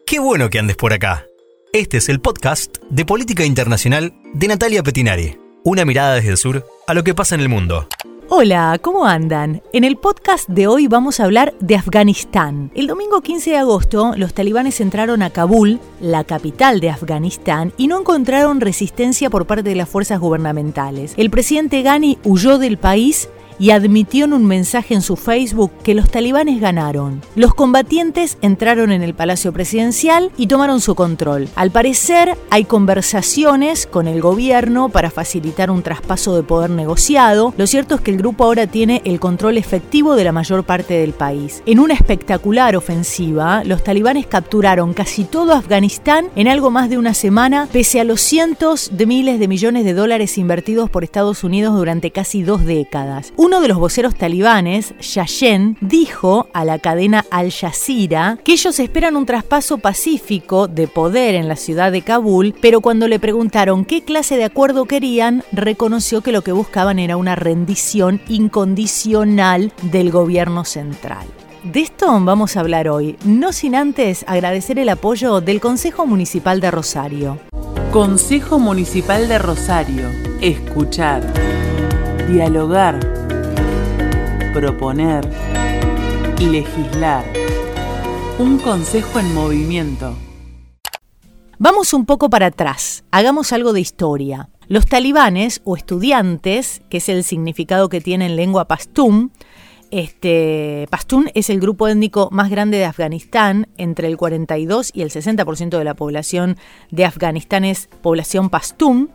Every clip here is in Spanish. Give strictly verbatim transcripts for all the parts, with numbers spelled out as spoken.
Qué bueno que andes por acá. Este es el podcast de Política Internacional de Natalia Pettinari. Una mirada desde el sur a lo que pasa en el mundo. Hola, ¿cómo andan? En el podcast de hoy vamos a hablar de Afganistán. El domingo quince de agosto, los talibanes entraron a Kabul, la capital de Afganistán, y no encontraron resistencia por parte de las fuerzas gubernamentales. El presidente Ghani huyó del país y admitió en un mensaje en su Facebook que los talibanes ganaron. Los combatientes entraron en el Palacio Presidencial y tomaron su control. Al parecer, hay conversaciones con el gobierno para facilitar un traspaso de poder negociado. Lo cierto es que el grupo ahora tiene el control efectivo de la mayor parte del país. En una espectacular ofensiva, los talibanes capturaron casi todo Afganistán en algo más de una semana, pese a los cientos de miles de millones de dólares invertidos por Estados Unidos durante casi dos décadas. Uno de los voceros talibanes, Yashen, dijo a la cadena Al Jazeera que ellos esperan un traspaso pacífico de poder en la ciudad de Kabul, pero cuando le preguntaron qué clase de acuerdo querían, reconoció que lo que buscaban era una rendición incondicional del gobierno central. De esto vamos a hablar hoy, no sin antes agradecer el apoyo del Consejo Municipal de Rosario. Consejo Municipal de Rosario. Escuchar, dialogar, proponer, legislar. Un consejo en movimiento. Vamos un poco para atrás, hagamos algo de historia. Los talibanes, o estudiantes, que es el significado que tiene en lengua pastún, Este, pastún es el grupo étnico más grande de Afganistán. Entre el cuarenta y dos y el sesenta por ciento de la población de Afganistán es población pastún.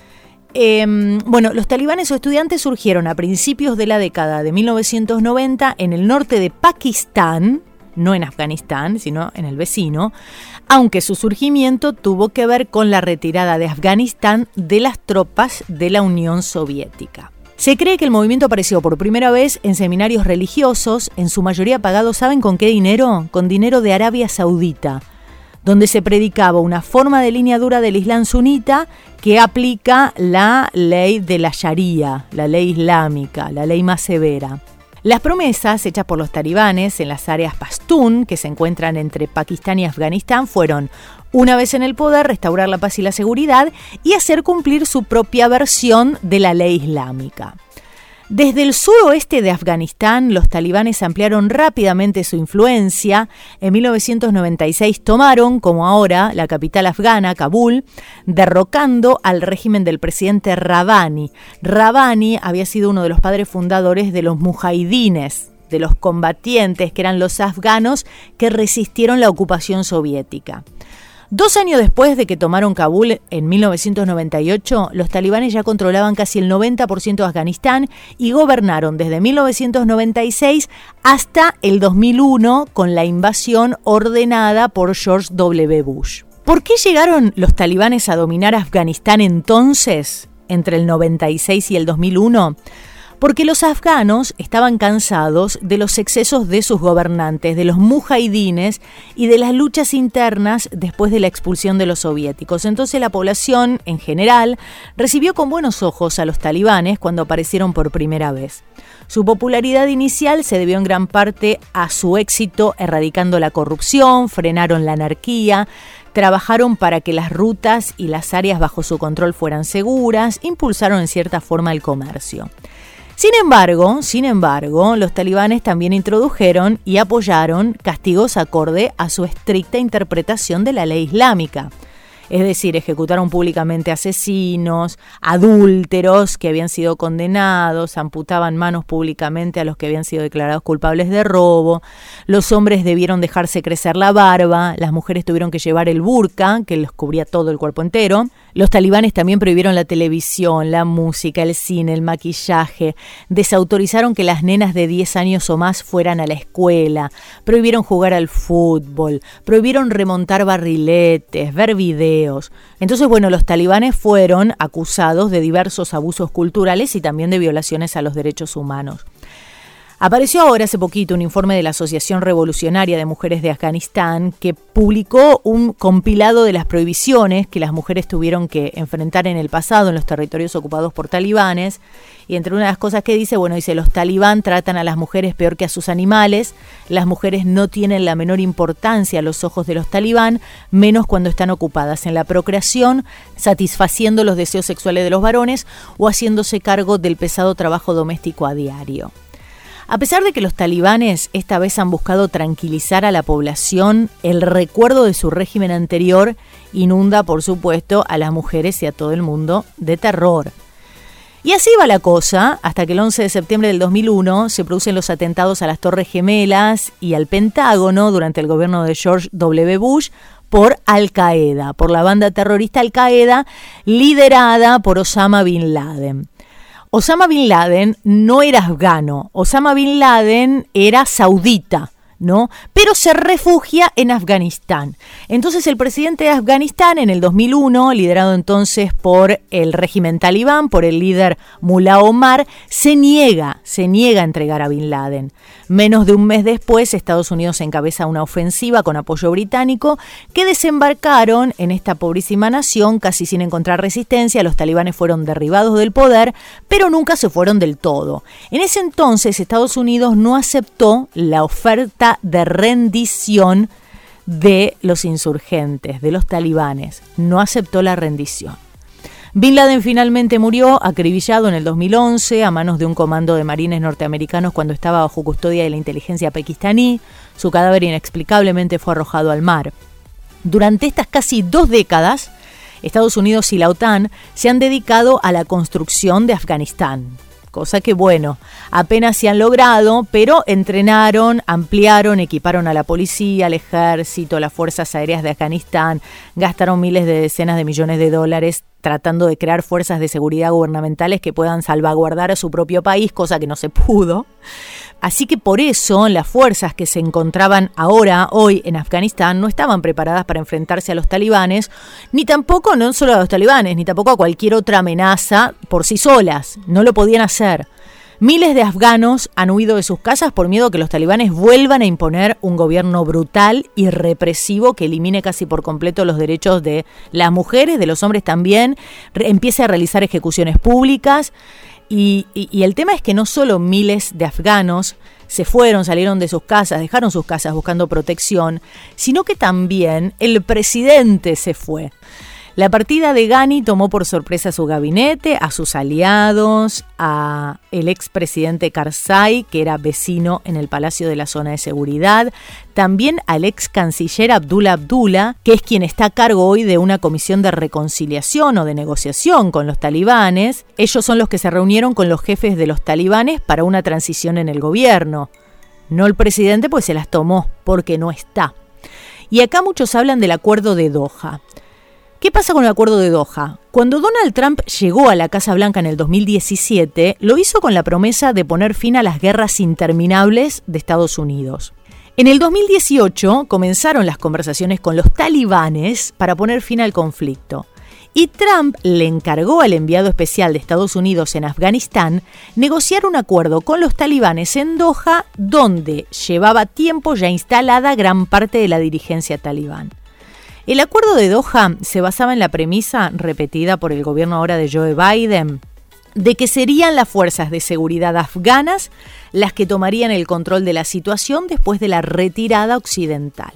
Eh, bueno, los talibanes o estudiantes surgieron a principios de la década de mil novecientos noventa en el norte de Pakistán, no en Afganistán, sino en el vecino, aunque su surgimiento tuvo que ver con la retirada de Afganistán de las tropas de la Unión Soviética. Se cree que el movimiento apareció por primera vez en seminarios religiosos, en su mayoría pagados, ¿saben con qué dinero? Con dinero de Arabia Saudita, donde se predicaba una forma de línea dura del Islam sunita que aplica la ley de la Sharia, la ley islámica, la ley más severa. Las promesas hechas por los talibanes en las áreas pastún, que se encuentran entre Pakistán y Afganistán, fueron, una vez en el poder, restaurar la paz y la seguridad y hacer cumplir su propia versión de la ley islámica. Desde el suroeste de Afganistán, los talibanes ampliaron rápidamente su influencia. En mil novecientos noventa y seis tomaron, como ahora, la capital afgana, Kabul, derrocando al régimen del presidente Rabbani. Rabbani había sido uno de los padres fundadores de los mujahidines, de los combatientes que eran los afganos que resistieron la ocupación soviética. Dos años después de que tomaron Kabul en mil novecientos noventa y ocho, los talibanes ya controlaban casi el noventa por ciento de Afganistán y gobernaron desde mil novecientos noventa y seis hasta el dos mil uno con la invasión ordenada por George doble u. Bush. ¿Por qué llegaron los talibanes a dominar Afganistán entonces, entre el noventa y seis y el dos mil uno? Porque los afganos estaban cansados de los excesos de sus gobernantes, de los mujahidines y de las luchas internas después de la expulsión de los soviéticos. Entonces la población, en general, recibió con buenos ojos a los talibanes cuando aparecieron por primera vez. Su popularidad inicial se debió en gran parte a su éxito erradicando la corrupción, frenaron la anarquía, trabajaron para que las rutas y las áreas bajo su control fueran seguras, impulsaron en cierta forma el comercio. Sin embargo, sin embargo, los talibanes también introdujeron y apoyaron castigos acorde a su estricta interpretación de la ley islámica. Es decir, ejecutaron públicamente asesinos, adúlteros que habían sido condenados, amputaban manos públicamente a los que habían sido declarados culpables de robo, los hombres debieron dejarse crecer la barba, las mujeres tuvieron que llevar el burka, que les cubría todo el cuerpo entero. Los talibanes también prohibieron la televisión, la música, el cine, el maquillaje, desautorizaron que las nenas de diez años o más fueran a la escuela, prohibieron jugar al fútbol, prohibieron remontar barriletes, ver videos. Entonces, bueno, los talibanes fueron acusados de diversos abusos culturales y también de violaciones a los derechos humanos. Apareció ahora hace poquito un informe de la Asociación Revolucionaria de Mujeres de Afganistán que publicó un compilado de las prohibiciones que las mujeres tuvieron que enfrentar en el pasado en los territorios ocupados por talibanes. Y entre una de las cosas que dice, bueno, dice, los talibán tratan a las mujeres peor que a sus animales, las mujeres no tienen la menor importancia a los ojos de los talibán, menos cuando están ocupadas en la procreación, satisfaciendo los deseos sexuales de los varones o haciéndose cargo del pesado trabajo doméstico a diario. A pesar de que los talibanes esta vez han buscado tranquilizar a la población, el recuerdo de su régimen anterior inunda, por supuesto, a las mujeres y a todo el mundo de terror. Y así va la cosa, hasta que el once de septiembre del dos mil uno se producen los atentados a las Torres Gemelas y al Pentágono durante el gobierno de George doble u Bush por Al-Qaeda, por la banda terrorista Al-Qaeda liderada por Osama Bin Laden. Osama Bin Laden no era afgano, Osama Bin Laden era saudita, ¿no? Pero se refugia en Afganistán. Entonces el presidente de Afganistán en el dos mil uno, liderado entonces por el régimen talibán, por el líder Mullah Omar, se niega, se niega a entregar a Bin Laden. Menos de un mes después, Estados Unidos encabeza una ofensiva con apoyo británico que desembarcaron en esta pobrísima nación casi sin encontrar resistencia. Los talibanes fueron derribados del poder, pero nunca se fueron del todo. En ese entonces, Estados Unidos no aceptó la oferta de rendición de los insurgentes, de los talibanes. No aceptó la rendición. Bin Laden finalmente murió acribillado en el dos mil once a manos de un comando de marines norteamericanos cuando estaba bajo custodia de la inteligencia pakistaní. Su cadáver inexplicablemente fue arrojado al mar. Durante estas casi dos décadas, Estados Unidos y la OTAN se han dedicado a la construcción de Afganistán. Cosa que, bueno, apenas se han logrado, pero entrenaron, ampliaron, equiparon a la policía, al ejército, las fuerzas aéreas de Afganistán, gastaron miles de decenas de millones de dólares tratando de crear fuerzas de seguridad gubernamentales que puedan salvaguardar a su propio país, cosa que no se pudo. Así que por eso las fuerzas que se encontraban ahora, hoy en Afganistán, no estaban preparadas para enfrentarse a los talibanes, ni tampoco, no solo a los talibanes, ni tampoco a cualquier otra amenaza por sí solas. No lo podían hacer. Miles de afganos han huido de sus casas por miedo a que los talibanes vuelvan a imponer un gobierno brutal y represivo que elimine casi por completo los derechos de las mujeres, de los hombres también, re- empiece a realizar ejecuciones públicas. Y, y, y el tema es que no solo miles de afganos se fueron, salieron de sus casas, dejaron sus casas buscando protección, sino que también el presidente se fue. La partida de Ghani tomó por sorpresa a su gabinete, a sus aliados, a el expresidente Karzai, que era vecino en el Palacio de la Zona de Seguridad, también al ex canciller Abdullah Abdullah, que es quien está a cargo hoy de una comisión de reconciliación o de negociación con los talibanes. Ellos son los que se reunieron con los jefes de los talibanes para una transición en el gobierno. No el presidente, pues se las tomó, porque no está. Y acá muchos hablan del acuerdo de Doha. ¿Qué pasa con el acuerdo de Doha? Cuando Donald Trump llegó a la Casa Blanca en el dos mil diecisiete, lo hizo con la promesa de poner fin a las guerras interminables de Estados Unidos. En el dos mil dieciocho comenzaron las conversaciones con los talibanes para poner fin al conflicto. Y Trump le encargó al enviado especial de Estados Unidos en Afganistán negociar un acuerdo con los talibanes en Doha, donde llevaba tiempo ya instalada gran parte de la dirigencia talibán. El acuerdo de Doha se basaba en la premisa, repetida por el gobierno ahora de Joe Biden, de que serían las fuerzas de seguridad afganas las que tomarían el control de la situación después de la retirada occidental.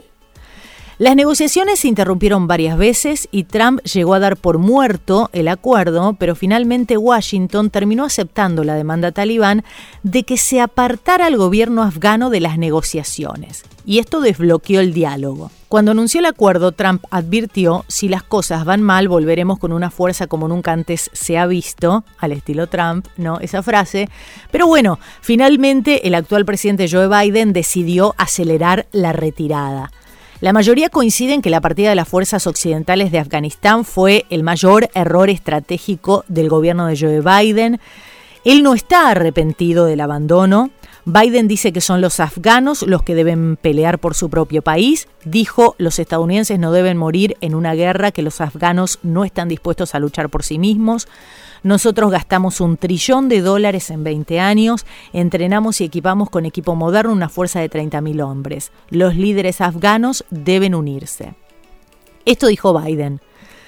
Las negociaciones se interrumpieron varias veces y Trump llegó a dar por muerto el acuerdo, pero finalmente Washington terminó aceptando la demanda talibán de que se apartara al gobierno afgano de las negociaciones. Y esto desbloqueó el diálogo. Cuando anunció el acuerdo, Trump advirtió: si las cosas van mal, volveremos con una fuerza como nunca antes se ha visto, al estilo Trump, ¿no? Esa frase. Pero bueno, finalmente el actual presidente Joe Biden decidió acelerar la retirada. La mayoría coincide en que la partida de las fuerzas occidentales de Afganistán fue el mayor error estratégico del gobierno de Joe Biden. Él no está arrepentido del abandono. Biden dice que son los afganos los que deben pelear por su propio país. Dijo, los estadounidenses no deben morir en una guerra que los afganos no están dispuestos a luchar por sí mismos. Nosotros gastamos un trillón de dólares en veinte años, entrenamos y equipamos con equipo moderno una fuerza de treinta mil hombres. Los líderes afganos deben unirse. Esto dijo Biden.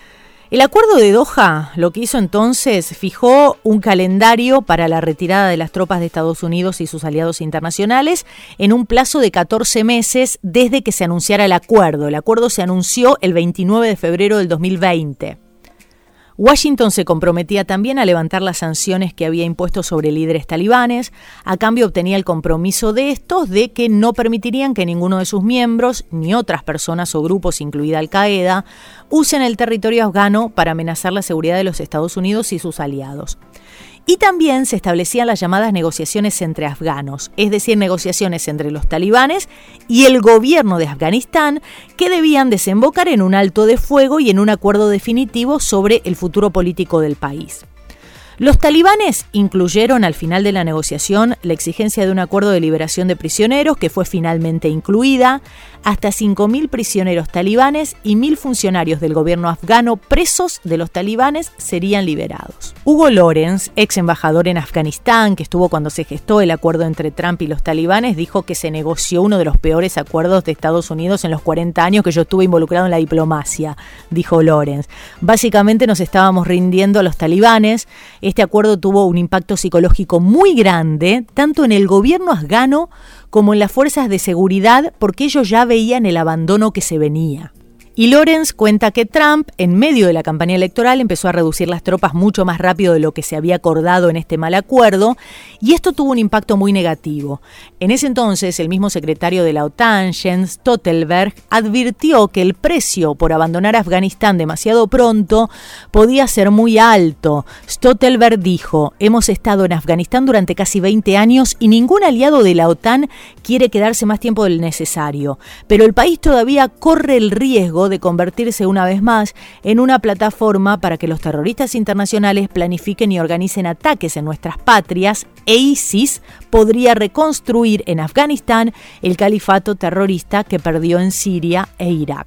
El acuerdo de Doha, lo que hizo entonces, fijó un calendario para la retirada de las tropas de Estados Unidos y sus aliados internacionales en un plazo de catorce meses desde que se anunciara el acuerdo. El acuerdo se anunció el veintinueve de febrero del dos mil veinte. Washington se comprometía también a levantar las sanciones que había impuesto sobre líderes talibanes. A cambio obtenía el compromiso de estos de que no permitirían que ninguno de sus miembros, ni otras personas o grupos, incluida Al-Qaeda, usen el territorio afgano para amenazar la seguridad de los Estados Unidos y sus aliados. Y también se establecían las llamadas negociaciones entre afganos, es decir, negociaciones entre los talibanes y el gobierno de Afganistán, que debían desembocar en un alto de fuego y en un acuerdo definitivo sobre el futuro político del país. Los talibanes incluyeron al final de la negociación la exigencia de un acuerdo de liberación de prisioneros, que fue finalmente incluida. Hasta cinco mil prisioneros talibanes y mil funcionarios del gobierno afgano presos de los talibanes serían liberados. Hugo Lawrence, ex embajador en Afganistán, que estuvo cuando se gestó el acuerdo entre Trump y los talibanes, dijo que se negoció uno de los peores acuerdos de Estados Unidos en los cuarenta años que yo estuve involucrado en la diplomacia, dijo Lawrence. Básicamente nos estábamos rindiendo a los talibanes. Este acuerdo tuvo un impacto psicológico muy grande, tanto en el gobierno afgano como en las fuerzas de seguridad, porque ellos ya veían el abandono que se venía. Y Lawrence cuenta que Trump, en medio de la campaña electoral, empezó a reducir las tropas mucho más rápido de lo que se había acordado en este mal acuerdo, y esto tuvo un impacto muy negativo. En ese entonces, el mismo secretario de la OTAN, Jens Stoltenberg, advirtió que el precio por abandonar Afganistán demasiado pronto podía ser muy alto. Stoltenberg dijo, hemos estado en Afganistán durante casi veinte años y ningún aliado de la OTAN quiere quedarse más tiempo del necesario, pero el país todavía corre el riesgo de convertirse una vez más en una plataforma para que los terroristas internacionales planifiquen y organicen ataques en nuestras patrias, e ISIS podría reconstruir en Afganistán el califato terrorista que perdió en Siria e Irak.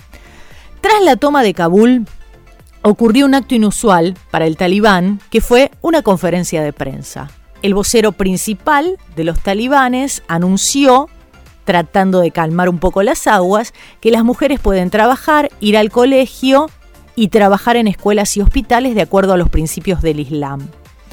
Tras la toma de Kabul, ocurrió un acto inusual para el talibán, que fue una conferencia de prensa. El vocero principal de los talibanes anunció, tratando de calmar un poco las aguas, que las mujeres pueden trabajar, ir al colegio y trabajar en escuelas y hospitales de acuerdo a los principios del Islam.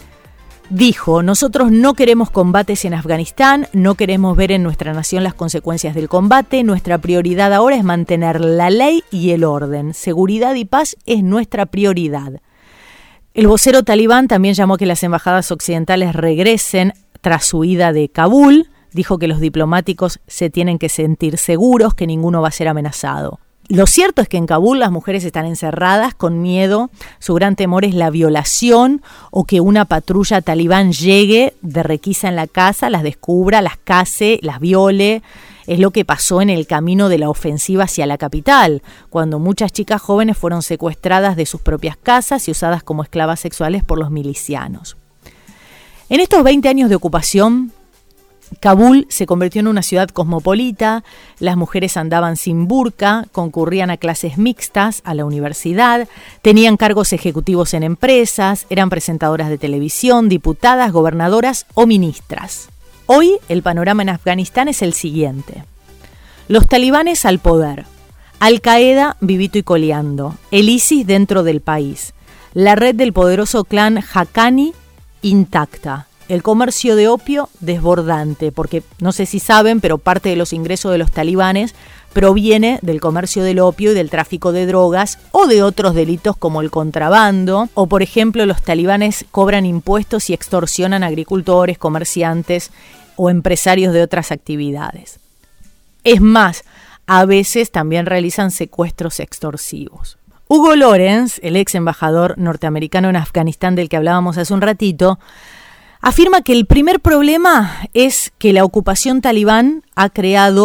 Dijo, nosotros no queremos combates en Afganistán, no queremos ver en nuestra nación las consecuencias del combate, nuestra prioridad ahora es mantener la ley y el orden, seguridad y paz es nuestra prioridad. El vocero talibán también llamó a que las embajadas occidentales regresen tras su huida de Kabul. Dijo que los diplomáticos se tienen que sentir seguros, que ninguno va a ser amenazado. Lo cierto es que en Kabul las mujeres están encerradas con miedo. Su gran temor es la violación o que una patrulla talibán llegue de requisa en la casa, las descubra, las case, las viole. Es lo que pasó en el camino de la ofensiva hacia la capital, cuando muchas chicas jóvenes fueron secuestradas de sus propias casas y usadas como esclavas sexuales por los milicianos. En estos veinte años de ocupación, Kabul se convirtió en una ciudad cosmopolita, las mujeres andaban sin burka, concurrían a clases mixtas, a la universidad, tenían cargos ejecutivos en empresas, eran presentadoras de televisión, diputadas, gobernadoras o ministras. Hoy el panorama en Afganistán es el siguiente. Los talibanes al poder, Al-Qaeda vivito y coleando, el ISIS dentro del país, la red del poderoso clan Haqqani intacta, el comercio de opio desbordante, porque no sé si saben, pero parte de los ingresos de los talibanes proviene del comercio del opio y del tráfico de drogas o de otros delitos como el contrabando, o por ejemplo los talibanes cobran impuestos y extorsionan a agricultores, comerciantes o empresarios de otras actividades. Es más, a veces también realizan secuestros extorsivos. Hugo Lawrence, el ex embajador norteamericano en Afganistán del que hablábamos hace un ratito, afirma que el primer problema es que la ocupación talibán ha creado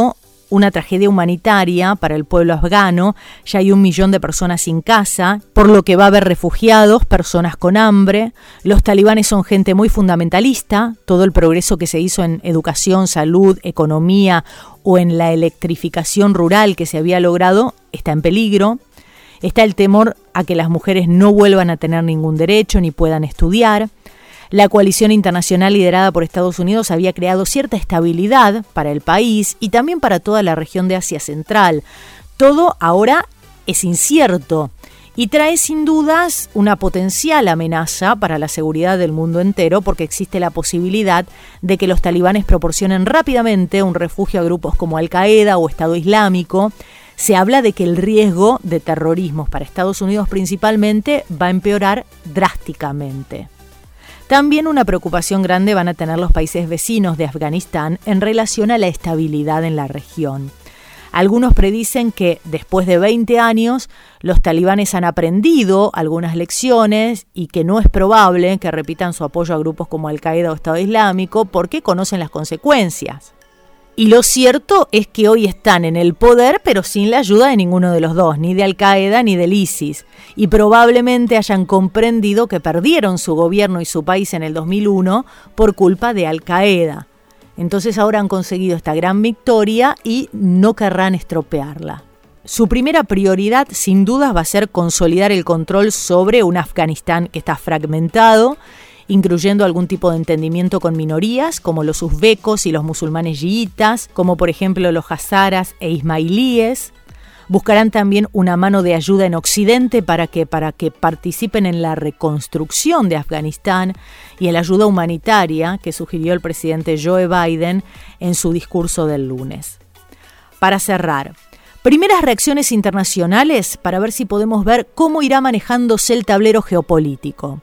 una tragedia humanitaria para el pueblo afgano. Ya hay un millón de personas sin casa, por lo que va a haber refugiados, personas con hambre. Los talibanes son gente muy fundamentalista. Todo el progreso que se hizo en educación, salud, economía o en la electrificación rural que se había logrado está en peligro. Está el temor a que las mujeres no vuelvan a tener ningún derecho ni puedan estudiar. La coalición internacional liderada por Estados Unidos había creado cierta estabilidad para el país y también para toda la región de Asia Central. Todo ahora es incierto y trae sin dudas una potencial amenaza para la seguridad del mundo entero, porque existe la posibilidad de que los talibanes proporcionen rápidamente un refugio a grupos como Al-Qaeda o Estado Islámico. Se habla de que el riesgo de terrorismo para Estados Unidos principalmente va a empeorar drásticamente. También una preocupación grande van a tener los países vecinos de Afganistán en relación a la estabilidad en la región. Algunos predicen que después de veinte años los talibanes han aprendido algunas lecciones y que no es probable que repitan su apoyo a grupos como Al-Qaeda o Estado Islámico porque conocen las consecuencias. Y lo cierto es que hoy están en el poder, pero sin la ayuda de ninguno de los dos, ni de Al-Qaeda ni del ISIS. Y probablemente hayan comprendido que perdieron su gobierno y su país en el dos mil uno por culpa de Al-Qaeda. Entonces ahora han conseguido esta gran victoria y no querrán estropearla. Su primera prioridad, sin dudas, va a ser consolidar el control sobre un Afganistán que está fragmentado, incluyendo algún tipo de entendimiento con minorías, como los uzbecos y los musulmanes chiitas, como por ejemplo los hazaras e ismailíes. Buscarán también una mano de ayuda en Occidente para que, para que participen en la reconstrucción de Afganistán y en la ayuda humanitaria que sugirió el presidente Joe Biden en su discurso del lunes. Para cerrar, primeras reacciones internacionales para ver si podemos ver cómo irá manejándose el tablero geopolítico.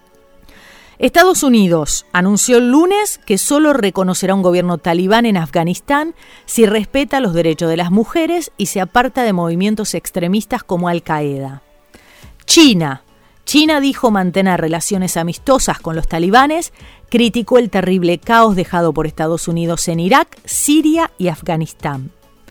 Estados Unidos anunció el lunes que solo reconocerá un gobierno talibán en Afganistán si respeta los derechos de las mujeres y se aparta de movimientos extremistas como Al-Qaeda. China. China dijo mantener relaciones amistosas con los talibanes, criticó el terrible caos dejado por Estados Unidos en Irak, Siria y Afganistán.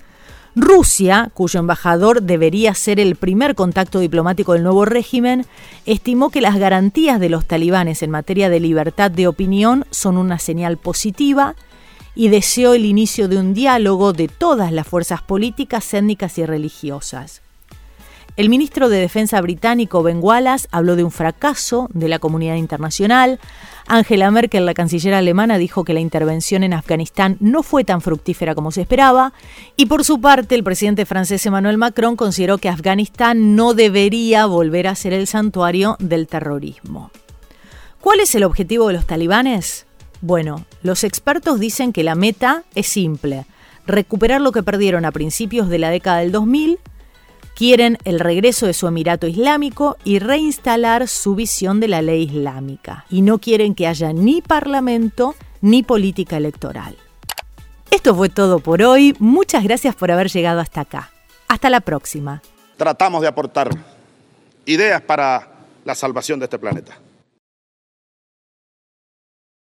Rusia, cuyo embajador debería ser el primer contacto diplomático del nuevo régimen, estimó que las garantías de los talibanes en materia de libertad de opinión son una señal positiva y deseó el inicio de un diálogo de todas las fuerzas políticas, étnicas y religiosas. El ministro de Defensa británico Ben Wallace habló de un fracaso de la comunidad internacional. Angela Merkel, la canciller alemana, dijo que la intervención en Afganistán no fue tan fructífera como se esperaba. Y por su parte, el presidente francés Emmanuel Macron consideró que Afganistán no debería volver a ser el santuario del terrorismo. ¿Cuál es el objetivo de los talibanes? Bueno, los expertos dicen que la meta es simple: recuperar lo que perdieron a principios de la década del dos mil. Quieren el regreso de su emirato islámico y reinstalar su visión de la ley islámica. Y no quieren que haya ni parlamento ni política electoral. Esto fue todo por hoy. Muchas gracias por haber llegado hasta acá. Hasta la próxima. Tratamos de aportar ideas para la salvación de este planeta.